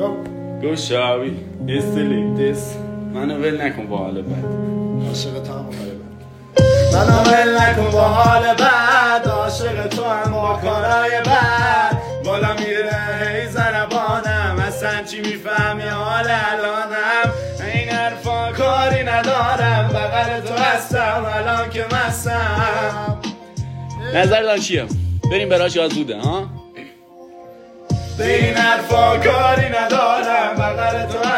گوشاوی استلیدس منو ول نکن با حال بد. عاشق تو هم با حال بد. منو ول نکن با حال بد. عاشق تو هم با کارای بد. بالا میره هی زربانم اصلا چی میفهمی حال الانم. این حرفا کاری ندارم بغل تو هستم الان که مستم. نظرتان چیه؟ بریم براش یا زوده ها؟ به این حرفا کاری ندارم بغل تو